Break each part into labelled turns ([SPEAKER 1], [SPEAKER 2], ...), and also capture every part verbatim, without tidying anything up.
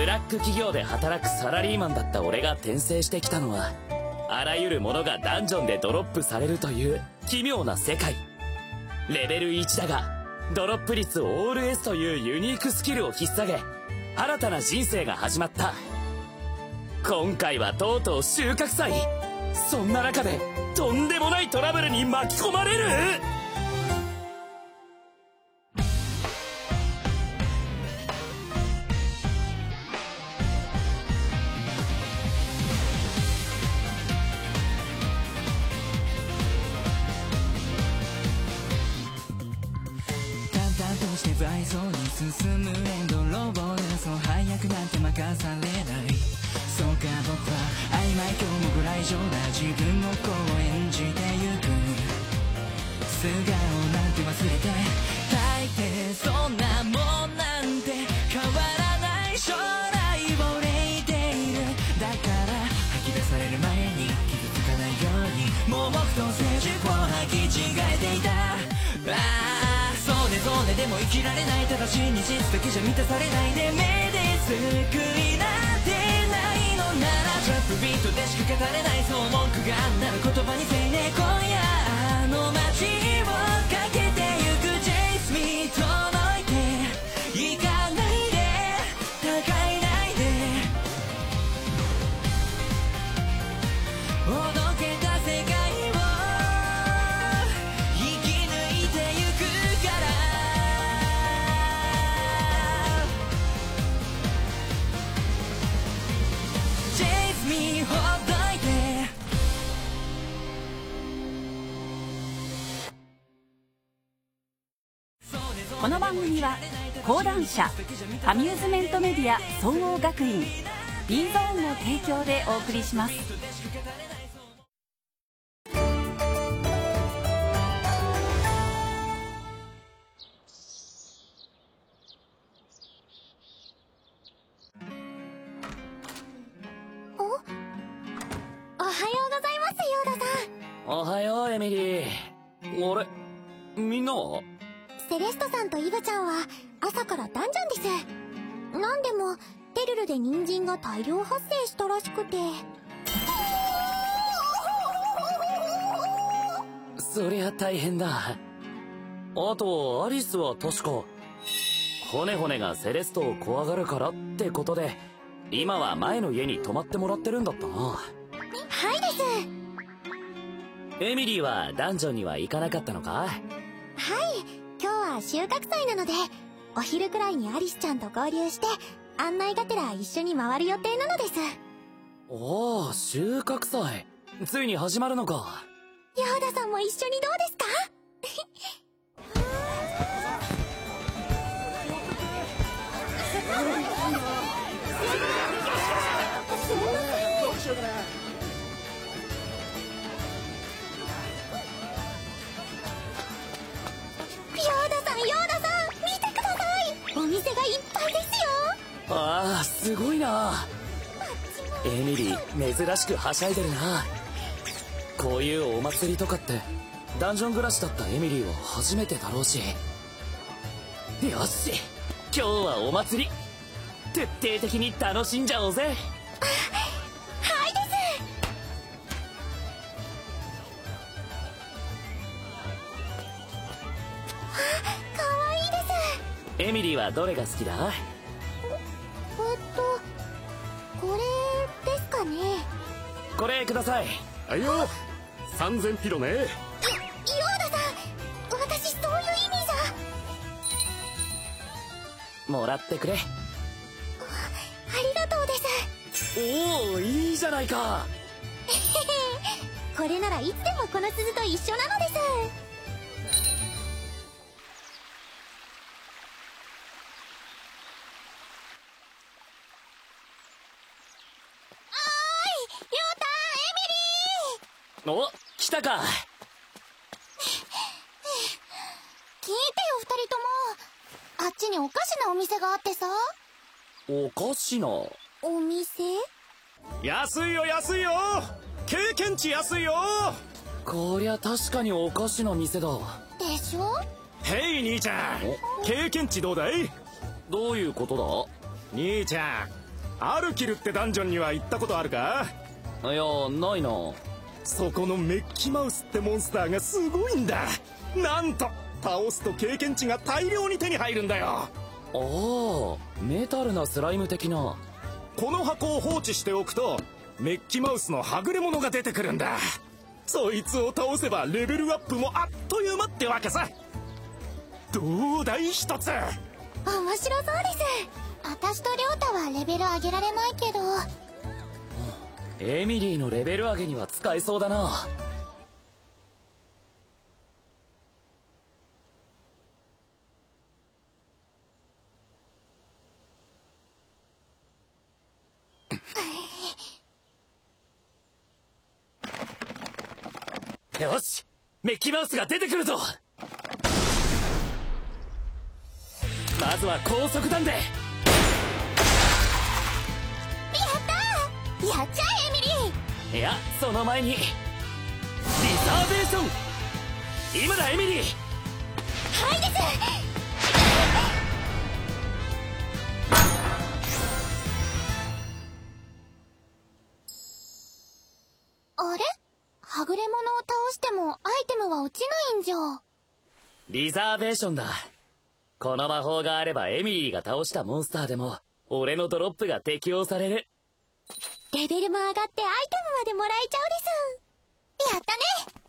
[SPEAKER 1] ブラック企業で働くサラリーマンだった俺が転生してきたのは、あらゆるものがダンジョンでドロップされるという奇妙な世界。レベルいちだがドロップ率オール S というユニークスキルを引っ提げ、新たな人生が始まった。今回はとうとう収穫祭。そんな中でとんでもないトラブルに巻き込まれる。
[SPEAKER 2] 不愛想に進むエンドローボール、そう早くなんて任されない。そうか僕は曖昧今日もぐらい上だ。自分もこう演じてゆく。素顔なんて忘れて、大抵そんなもんなんて変わらない将来を憂いている。だから吐き出される前に傷つかないようにもう僕と静寂を履き違えていた。ああそうねそうね、でも生きられない。ただ真実だけじゃ満たされないで、目で救いなんてないのならトラップビートでしか語れない。そう文句があんなら言葉にせいね。今夜あの街をかけてゆく Chase me 届いて行かないで、高いないでおどけた世界を生き抜いてゆくから。Chase me ほっといて。
[SPEAKER 3] この番組は講談社アミューズメントメディア総合学院 B ゾーンの提供でお送りします。
[SPEAKER 4] お、おはようございます、ヨーダさん。
[SPEAKER 1] おはようエミリー。あれ、みんなは？
[SPEAKER 4] セレストさんとイブちゃんは朝からダンジョンです。なんでもテルルで人参が大量発生したらしくて。
[SPEAKER 1] そりゃ大変だ。あとアリスは確かホネホネがセレストを怖がるからってことで今は前の家に泊まってもらってるんだったな。
[SPEAKER 4] はいです。
[SPEAKER 1] エミリーはダンジョンには行かなかったのか？
[SPEAKER 4] はい、今日は収穫祭なのでお昼くらいにアリスちゃんと合流して案内がてら一緒に回る予定なのです。
[SPEAKER 1] おお、収穫祭ついに始まるのか。
[SPEAKER 4] ヨーダさんも一緒にどうですか？ヨーダさん、ヨーダさん、見てください。お店がいっぱいですよ。
[SPEAKER 1] ああ、すごいな。エミリー珍しくはしゃいでるな。こういうお祭りとかってダンジョン暮らしだったエミリーは初めてだろうし。よし、今日はお祭り徹底的に楽しんじゃおうぜ。
[SPEAKER 4] はいです。あ、かわいいです。
[SPEAKER 1] エミリーはどれが好きだ？
[SPEAKER 4] えっとこれですかね。
[SPEAKER 1] これください。
[SPEAKER 5] はいよ、さんぜんピロね。
[SPEAKER 4] ヨヨーダさん、私そういう意味じゃ。
[SPEAKER 1] もらってくれ。
[SPEAKER 4] ありがとうです。
[SPEAKER 1] おお、いいじゃないか。
[SPEAKER 4] これならいつでもこの鈴と一緒なのです。
[SPEAKER 1] お、来たか。
[SPEAKER 4] 聞いてよ二人とも。あっちにおかしなお店があってさ。
[SPEAKER 1] おかしな
[SPEAKER 4] お店？
[SPEAKER 5] 安いよ安いよ、経験値安いよ。
[SPEAKER 1] こりゃ確かにおかしな店だ。
[SPEAKER 4] でしょ？
[SPEAKER 5] へい兄ちゃん、経験値どうだい？
[SPEAKER 1] どういうことだ？
[SPEAKER 5] 兄ちゃん、 アルキルってダンジョンには行ったことあるか？
[SPEAKER 1] いや、ないな。
[SPEAKER 5] そこのメッキマウスってモンスターがすごいんだ。なんと倒すと経験値が大量に手に入るんだよ。
[SPEAKER 1] ああ、メタルなスライム的な。
[SPEAKER 5] この箱を放置しておくとメッキマウスのはぐれ者が出てくるんだ。そいつを倒せばレベルアップもあっという間ってわけさ。どうだい一つ。
[SPEAKER 4] 面白そうです。私と亮太はレベル上げられないけど。
[SPEAKER 1] エミリーのレベル上げには使えそうだな。よし、メッキマウスが出てくるぞ。まずは高速弾で。
[SPEAKER 4] やったー、やっちゃえエミリー。
[SPEAKER 1] いや、その前にリザーベーション。今だエミリー。
[SPEAKER 4] はいです。あれ、はぐれ者を倒してもアイテムは落ちないんじゃ。
[SPEAKER 1] リザーベーションだ。この魔法があればエミリーが倒したモンスターでも俺のドロップが適用される。
[SPEAKER 4] レベルも上がってアイテムまでもらえちゃうです。やったね。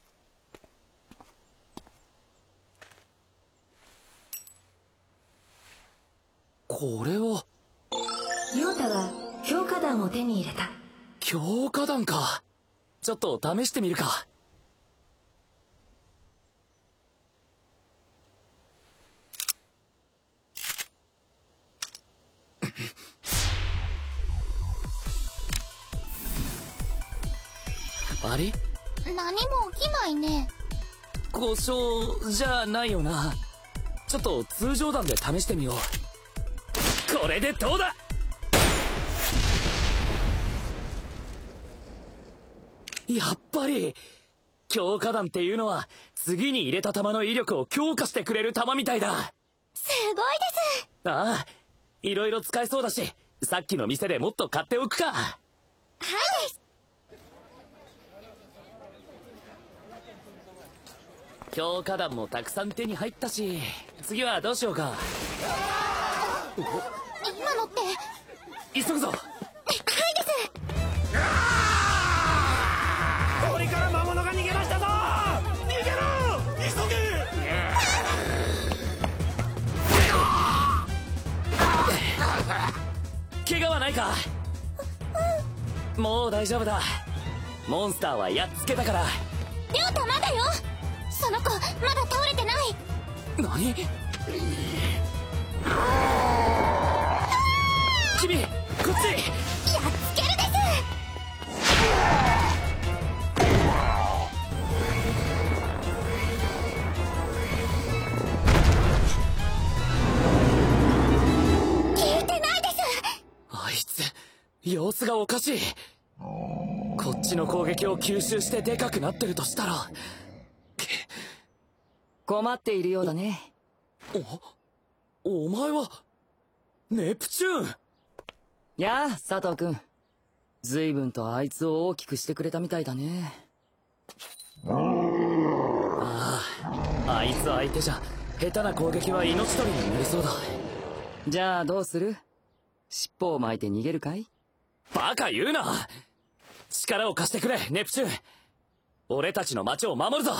[SPEAKER 1] これは
[SPEAKER 6] 亮太が強化弾を手に入れた。
[SPEAKER 1] 強化弾か。ちょっと試してみるか。あれ？
[SPEAKER 4] 何も起きないね。
[SPEAKER 1] 故障じゃないよな。ちょっと通常弾で試してみよう。これでどうだ？やっぱり強化弾っていうのは次に入れた弾の威力を強化してくれる弾みたいだ。
[SPEAKER 4] すごいです。
[SPEAKER 1] ああ、いろいろ使えそうだし、さっきの店でもっと買っておくか。
[SPEAKER 4] はいです。
[SPEAKER 1] 強化弾もたくさん手に入ったし、次はどうしようか。
[SPEAKER 4] 今のって
[SPEAKER 1] 急ぐぞ。
[SPEAKER 4] はいです。
[SPEAKER 5] 森から魔物が逃げましたぞ。逃げろ、急
[SPEAKER 1] げ。怪我はないか？もう大丈夫だ。モンスターはやっつけたから。
[SPEAKER 4] 亮太まだよ。その子まだ倒れてない。
[SPEAKER 1] 何？君こっち。
[SPEAKER 4] やっつけるです。聞いてないです。
[SPEAKER 1] あいつ様子がおかしい。こっちの攻撃を吸収してでかくなってるとしたら。
[SPEAKER 6] 困っているようだね。
[SPEAKER 1] お、お前はネプチューン。
[SPEAKER 6] やあ佐藤君、随分とあいつを大きくしてくれたみたいだね。
[SPEAKER 1] ああ、あいつ相手じゃ下手な攻撃は命取りになりそうだ。
[SPEAKER 6] じゃあどうする？尻尾を巻いて逃げるかい？
[SPEAKER 1] バカ言うな。力を貸してくれネプチューン。俺たちの町を守るぞ。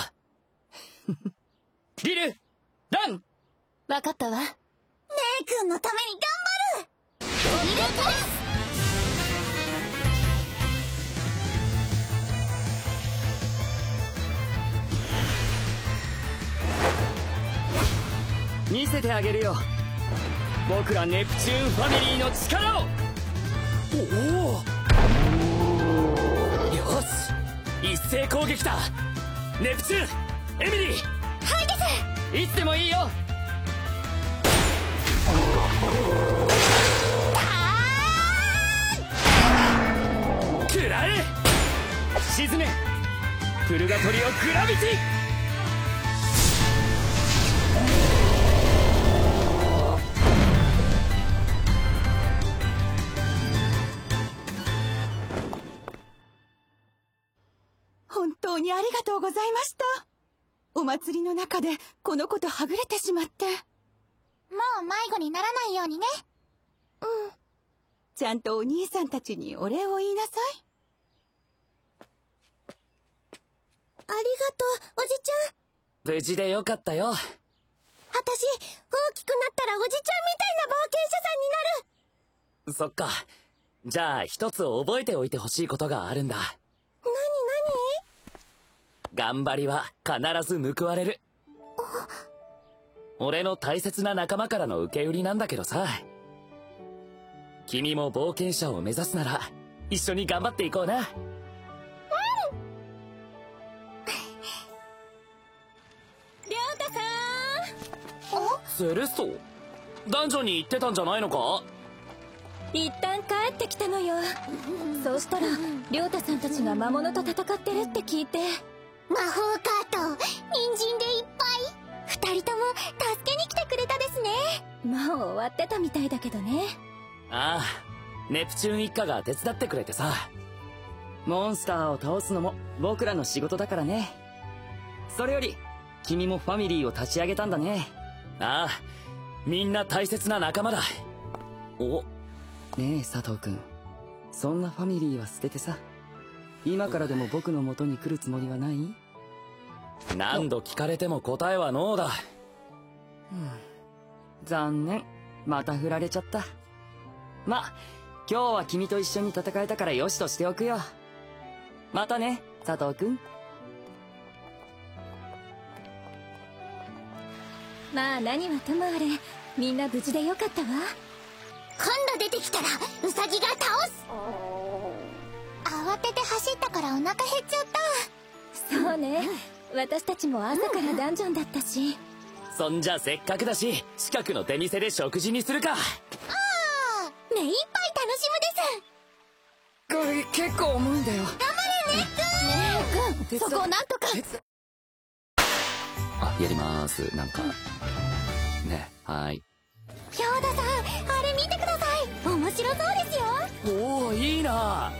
[SPEAKER 6] リル、ラン。
[SPEAKER 4] 分かったわ。姉君のために頑張る。リルです。
[SPEAKER 6] 見せてあげるよ、僕らネプチューンファミリーの力を。
[SPEAKER 1] おお、よし、一斉攻撃だ。ネプチューン、エミリー。
[SPEAKER 4] はいです。
[SPEAKER 6] いつでもいいよ。
[SPEAKER 1] 食らえ。
[SPEAKER 6] 沈め、プルガトリオグラビティ。
[SPEAKER 7] りがとうございました。お祭りの中でこの子とはぐれてしまって。
[SPEAKER 4] もう迷子にならないようにね。
[SPEAKER 7] うん。ちゃんとお兄さんたちにお礼を言いなさい。
[SPEAKER 4] ありがとう、おじちゃん。
[SPEAKER 1] 無事でよかったよ。
[SPEAKER 4] 私、大きくなったらおじちゃんみたいな冒険者さんになる。
[SPEAKER 1] そっか。じゃあ一つ覚えておいてほしいことがあるんだ。
[SPEAKER 4] なにな
[SPEAKER 1] に？頑張りは必ず報われる。俺の大切な仲間からの受け売りなんだけどさ。君も冒険者を目指すなら一緒に頑張っていこうな。
[SPEAKER 4] りょうたさ
[SPEAKER 1] ん。セレスト、ダンジョンに行ってたんじゃないのか？
[SPEAKER 8] 一旦帰ってきたのよ。そうしたら亮太さんたちが魔物と戦ってるって聞いて。
[SPEAKER 4] 魔法カート、人参でいっぱい。二人とも助けに来てくれたですね。
[SPEAKER 8] もう終わってたみたいだけどね。
[SPEAKER 1] ああ、ネプチューン一家が手伝ってくれてさ。
[SPEAKER 6] モンスターを倒すのも僕らの仕事だからね。それより君もファミリーを立ち上げたんだね。
[SPEAKER 1] ああ、みんな大切な仲間だ。お、
[SPEAKER 6] ねえ佐藤君、そんなファミリーは捨ててさ、今からでも僕の元に来るつもりはない？
[SPEAKER 1] 何度聞かれても答えはノーだ。
[SPEAKER 6] うん、残念、また振られちゃった。ま、今日は君と一緒に戦えたからよしとしておくよ。またね佐藤君。
[SPEAKER 8] まあ何はともあれ、みんな無事でよかったわ。
[SPEAKER 4] 今度出てきたらウサギが倒す。慌てて走ったからお腹減っちゃった。
[SPEAKER 8] そうね、私たちも朝からダンジョンだったし。
[SPEAKER 1] そんじゃせっかくだし近くの出店で食事にするか。
[SPEAKER 4] ああ、目いっぱい楽しむです。
[SPEAKER 6] これ結構重いんだよ。
[SPEAKER 4] 頑張れねっくん。そこをなんとか。
[SPEAKER 1] あ、やりますなんかね。はい。
[SPEAKER 4] 兵田さん、あれ見てください。面白そうですよ。
[SPEAKER 1] おお、いいな。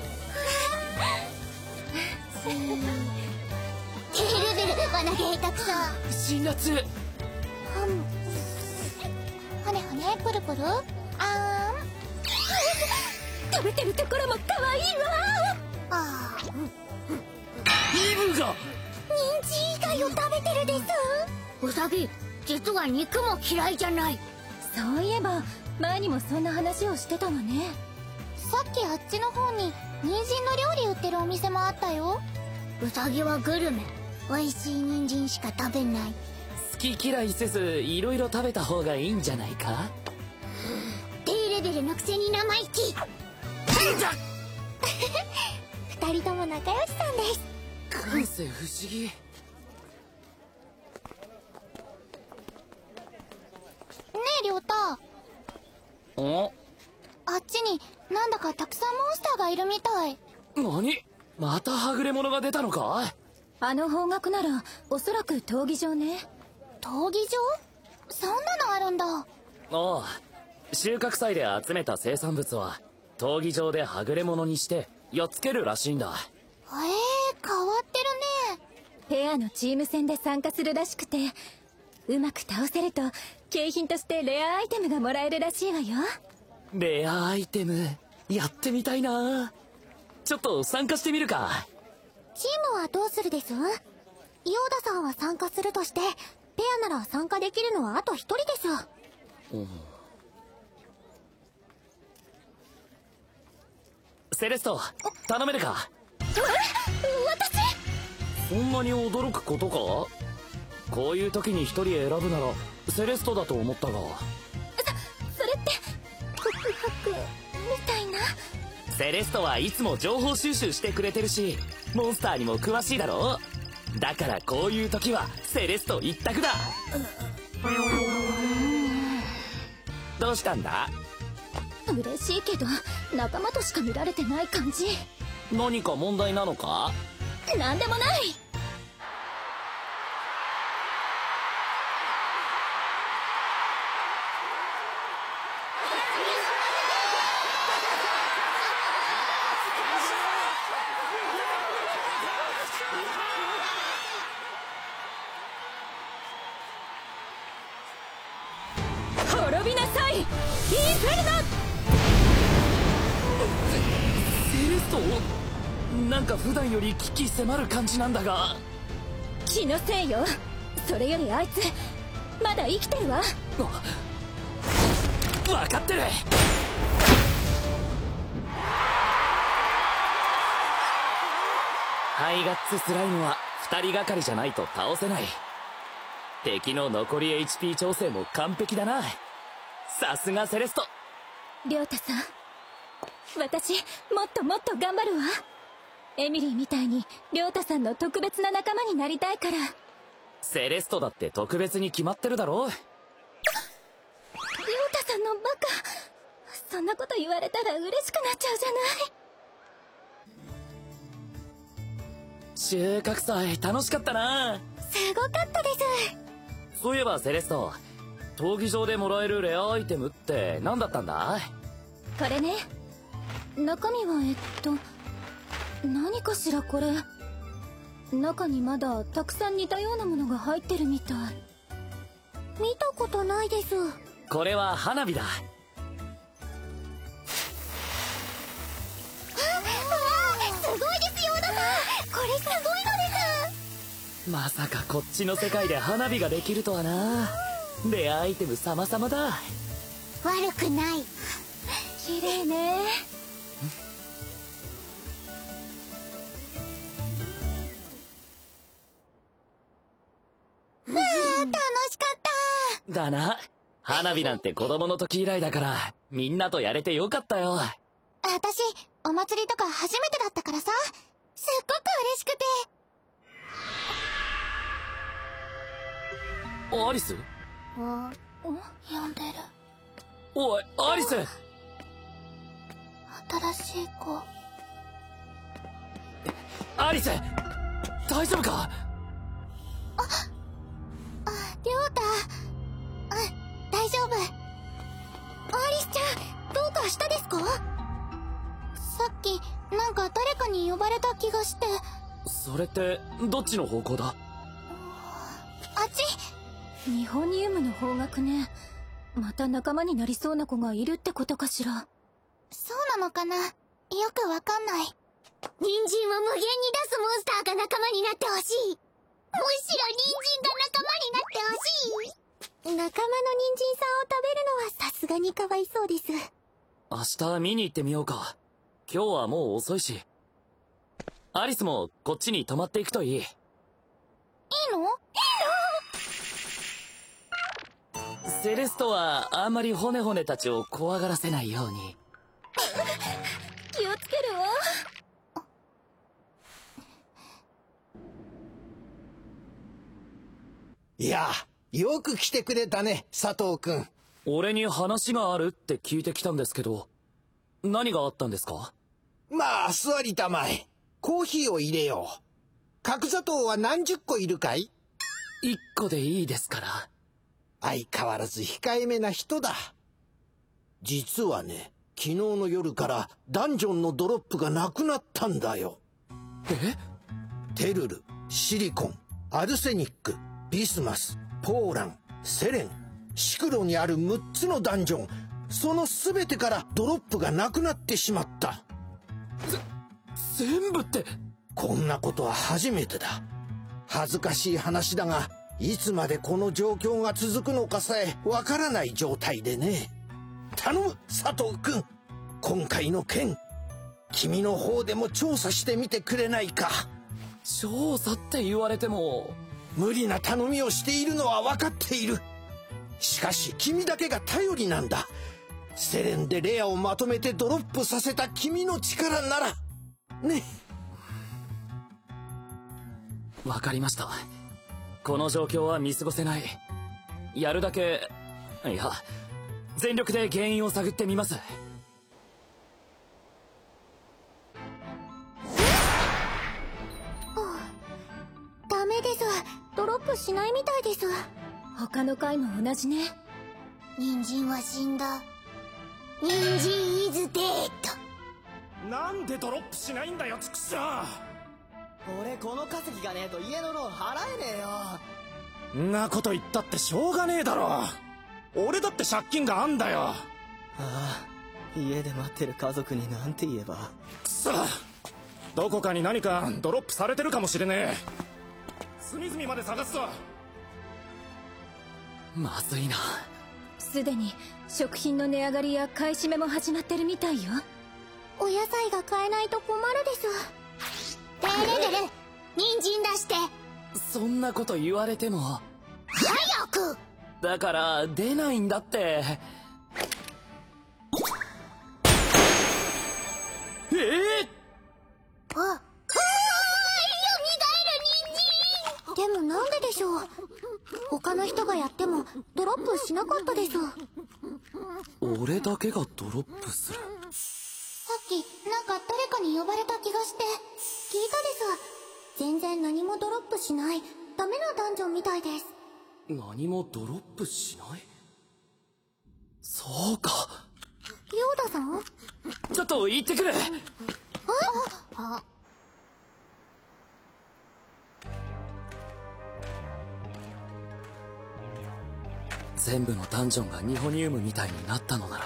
[SPEAKER 4] テールベル輪投げたくさん。
[SPEAKER 1] 辛辣。
[SPEAKER 4] ほねほねプルプル。あーん。
[SPEAKER 8] 食べてるところも可愛いわ。
[SPEAKER 4] あー。
[SPEAKER 1] イブが
[SPEAKER 4] 人参以外を食べてるです。
[SPEAKER 9] ウサギ、実は肉も嫌いじゃない。
[SPEAKER 8] そういえば前にもそんな話をしてたわね。
[SPEAKER 4] さっきあっちの方に人参の料理売ってるお店もあったよ。
[SPEAKER 9] ウサギはグルメ、美味しい人参しか食べない。
[SPEAKER 1] 好き嫌いせずいろいろ食べた方がいいんじゃないか。
[SPEAKER 4] 低レベルのくせに生意気。二人とも仲良しさんです。
[SPEAKER 1] 感性不思議。
[SPEAKER 4] ねえ亮太、
[SPEAKER 1] お、
[SPEAKER 4] あっちになんだかたくさんモンスターがいるみたい。
[SPEAKER 1] 何、またはぐれ者が出たのか。
[SPEAKER 8] あの方角ならおそらく闘技場ね。
[SPEAKER 4] 闘技場？そんなのあるんだ。
[SPEAKER 1] ああ、収穫祭で集めた生産物は闘技場ではぐれ者にしてやっつけるらしいんだ。
[SPEAKER 4] へえ、変わってるね。
[SPEAKER 8] ペアのチーム戦で参加するらしくて、うまく倒せると景品としてレアアイテムがもらえるらしいわよ。
[SPEAKER 1] レアアイテムやってみたいな。ちょっと参加してみるか。
[SPEAKER 4] チームはどうするです？ヨーダさんは参加するとして、ペアなら参加できるのはあと一人です。
[SPEAKER 1] うん、セレスト、頼めるか。
[SPEAKER 4] え？私？
[SPEAKER 1] そんなに驚くことか。こういう時に一人選ぶならセレストだと思ったが。
[SPEAKER 8] そ、それって告白みたいな。
[SPEAKER 1] セレストはいつも情報収集してくれてるし、モンスターにも詳しいだろ。だからこういう時はセレスト一択だ。どうしたんだ？
[SPEAKER 8] 嬉しいけど仲間としか見られてない感じ。
[SPEAKER 1] 何か問題なのか？
[SPEAKER 8] なんでもない。 びなさい、インフェルノ。
[SPEAKER 1] セレスト、なんか普段より危機迫る感じなんだが。
[SPEAKER 8] 気のせいよ。それよりあいつまだ生きてるわ。
[SPEAKER 1] 分かってる。ハイガッツスライムは二人がかりじゃないと倒せない。敵の残り エイチピー 調整も完璧だな。さすがセレスト。
[SPEAKER 8] 亮太さん、私もっともっと頑張るわ。エミリーみたいに亮太さんの特別な仲間になりたいから。
[SPEAKER 1] セレストだって特別に決まってるだろ。
[SPEAKER 8] 亮太さんのバカ、そんなこと言われたら嬉しくなっちゃうじゃない。
[SPEAKER 1] 収穫祭楽しかったな。
[SPEAKER 4] すごかったです。
[SPEAKER 1] そういえばセレスト、闘技場でもらえるレアアイテムって何だったんだ？
[SPEAKER 8] これね、中身はえっと何かしら。これ中にまだたくさん似たようなものが入ってるみたい。
[SPEAKER 4] 見たことないです。
[SPEAKER 1] これは花火だ。
[SPEAKER 4] ああ、すごいですよ、小田さん。これすごいのです。
[SPEAKER 1] まさかこっちの世界で花火ができるとはな。レアアイテム様々だ。
[SPEAKER 4] 悪くない。
[SPEAKER 8] 綺麗ね。
[SPEAKER 4] うわー、楽しかった。
[SPEAKER 1] だな。花火なんて子供の時以来だからみんなとやれてよかったよ。
[SPEAKER 4] 私お祭りとか初めてだったからさ、すっごく嬉しくて。
[SPEAKER 1] アリス？
[SPEAKER 4] あ、呼んでる。
[SPEAKER 1] おい、アリス！
[SPEAKER 4] 新しい子。
[SPEAKER 1] アリス！大丈夫か？
[SPEAKER 4] あ、あ、りょうた。うん、大丈夫。アリスちゃん、どうかしたですか？さっき、なんか誰かに呼ばれた気がして。
[SPEAKER 1] それって、どっちの方向だ？
[SPEAKER 4] あっち。
[SPEAKER 8] ニホニウムの方角ね。また仲間になりそうな子がいるってことかしら。
[SPEAKER 4] そうなのかな、よくわかんない。人参を無限に出すモンスターが仲間になってほしい。むしろ人参が仲間になってほしい。仲間の人参さんを食べるのはさすがにかわいそうです。
[SPEAKER 1] 明日見に行ってみようか。今日はもう遅いし。アリスもこっちに泊まっていくといい。いいの？いいの？セレストはあんまりホネホネたちを怖がらせないように。
[SPEAKER 8] 気をつけるわ。
[SPEAKER 10] いや、よく来てくれたね、佐藤君。
[SPEAKER 1] 俺に話があるって聞いてきたんですけど、何があったんですか？
[SPEAKER 10] まあ、座りたまえ。コーヒーを入れよう。角砂糖は何十個いるかい？
[SPEAKER 1] 一個でいいですから。
[SPEAKER 10] 相変わらず控えめな人だ。実はね、昨日の夜からダンジョンのドロップがなくなったんだよ。
[SPEAKER 1] え？
[SPEAKER 10] テルル、シリコン、アルセニック、ビスマス、ポーラン、セレン、シクロにあるむっつのダンジョン、その全てからドロップがなくなってしまった。
[SPEAKER 1] 全部って？
[SPEAKER 10] こんなことは初めてだ。恥ずかしい話だが、いつまでこの状況が続くのかさえわからない状態でね。頼む、佐藤君。今回の件、君の方でも調査してみてくれないか。
[SPEAKER 1] 調査って言われても。
[SPEAKER 10] 無理な頼みをしているのは分かっている。しかし君だけが頼りなんだ。セレンでレアをまとめてドロップさせた君の力ならね。
[SPEAKER 1] わかりました。この状況は見過ごせない。やるだけ、いや、全力で原因を探ってみます。
[SPEAKER 4] ダメです。ドロップしないみたいです。
[SPEAKER 8] 他の回も同じね。
[SPEAKER 4] 人参は死んだ。人参イズデー
[SPEAKER 5] ト。なんでドロップしないんだよ、チクショー。
[SPEAKER 11] 俺この稼ぎがねえと家のローン払えねえよ。
[SPEAKER 5] んなこと言ったってしょうがねえだろ。 俺だって借金があんだよ。
[SPEAKER 11] ああ、家で待ってる家族になんて言えば。
[SPEAKER 5] くそ、どこかに何かドロップされてるかもしれねえ。隅々まで探すぞ。
[SPEAKER 1] まずいな。
[SPEAKER 8] すでに食品の値上がりや買い占めも始まってるみたいよ。
[SPEAKER 4] お野菜が買えないと困るです。デレデレ、人参出して。
[SPEAKER 1] そんなこと言われても。
[SPEAKER 4] 早く。
[SPEAKER 1] だから出ないんだって。ええ
[SPEAKER 4] ー、あ、あー、蘇る人参。でもなんででしょう。他の人がやってもドロップしなかったです。
[SPEAKER 1] 俺だけがドロップする。
[SPEAKER 4] さっきなんか誰かに呼ばれた気がして聞いたです。全然何もドロップしないダメなダンジョンみたいです。
[SPEAKER 1] 何もドロップしない？そうか。
[SPEAKER 4] ヨーダさん？
[SPEAKER 1] ちょっと行ってくる。
[SPEAKER 4] ああ、
[SPEAKER 1] 全部のダンジョンがニホニウムみたいになったのな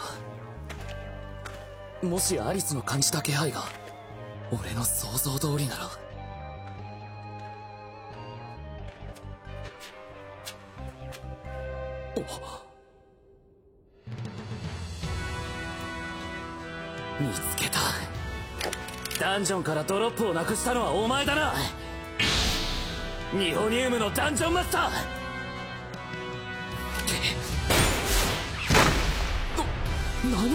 [SPEAKER 1] ら、もしアリスの感じた気配が俺の想像通りなら、お見つけた。ダンジョンからドロップをなくしたのはお前だな。ニホニウムのダンジョンマスター。何？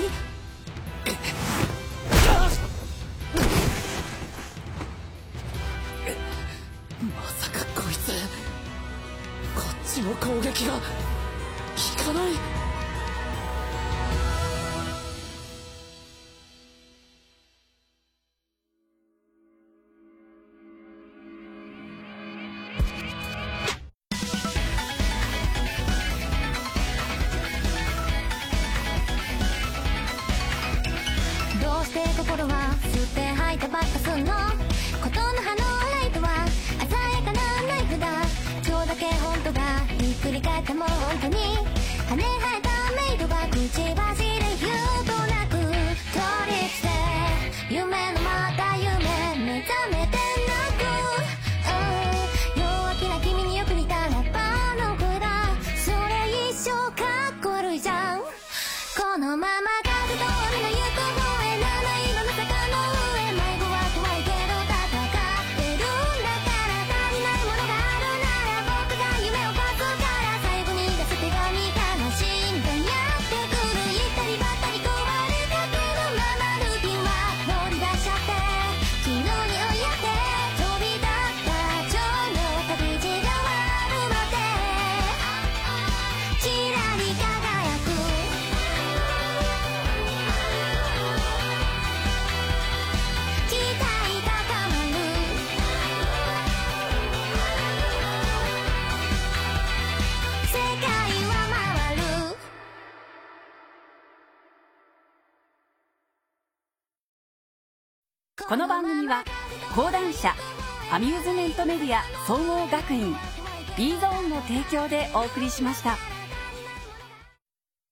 [SPEAKER 1] まさかこいつ、こっちの攻撃が効かない。
[SPEAKER 4] 心は吸って吐いてばっかすんの。ことの葉のライトは鮮やかなナイフだ。今日だけ本当がひっくり返っても本当に羽生えたメイドが口走り言うとなくトリップで夢のまた夢目覚めてなく、うん、弱気な君によく似たラッパーの声だ。それ一生かっこ悪いじゃん。このまま風と海の行く方へ七色の坂の上、迷子は怖いけど戦ってるんだから、足りないものがあるなら僕が夢を勝つから、最後に出す手紙悲しんだやってくる。行ったりばったり壊れかけのままルーティンは放り出しちゃって、昨日に追いやって飛び立った蝶の旅路が終わるまでちらり輝く期待高まる世界は回る。
[SPEAKER 3] この番組は講談社アミューズメントメディア総合学院 B ゾーンの提供でお送りしました。